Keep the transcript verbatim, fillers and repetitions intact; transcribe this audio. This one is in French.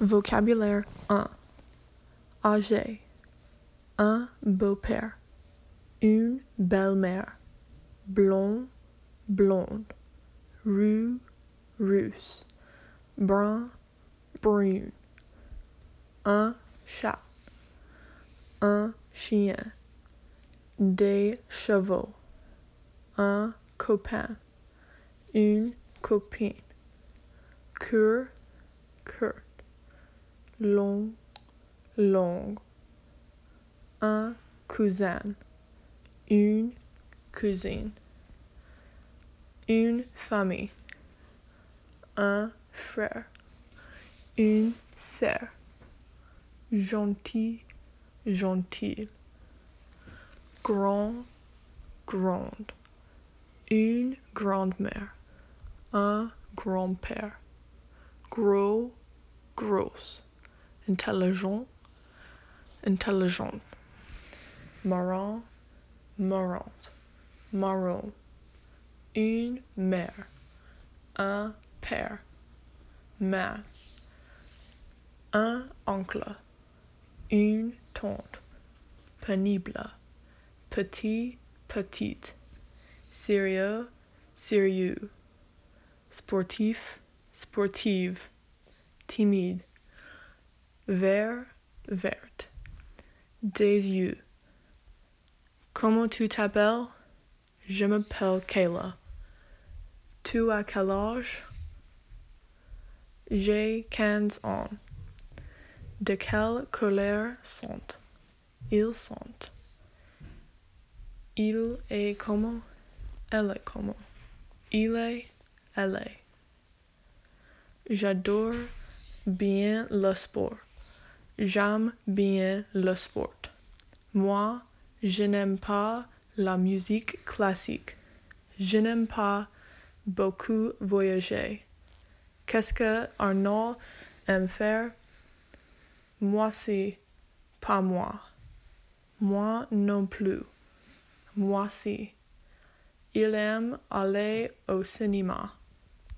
Vocabulaire un. Âgé. Un beau-père. Une belle-mère. Blond, blonde. Rue, russe. Brun, brune. Un chat. Un chien. Des chevaux. Un copain. Une copine. Cœur, cœur. Long, longue. Un cousin. Une cousine. Une famille. Un frère. Une sœur. Gentil, gentille. Grand, grande. Une grand-mère. Un grand-père. Gros, grosse. Intelligent, intelligente. Marrant, marrante. Marron. Une mère. Un père. Main. Un oncle. Une tante. Pénible. Petit, petite. Sérieux, sérieux. Sportif, sportive. Timide. Vert, verte. Des yeux. Comment tu t'appelles? Je m'appelle Kayla. Tu as quel âge? J'ai quinze ans. De quelle couleur sont? Ils sont. Il est comment? Elle est comment? Il est, elle est. J'adore bien le sport. J'aime bien le sport. Moi, je n'aime pas la musique classique. Je n'aime pas beaucoup voyager. Qu'est-ce que Arnaud aime faire? Moi, c'est pas moi. Moi non plus. Moi, si. Il aime aller au cinéma.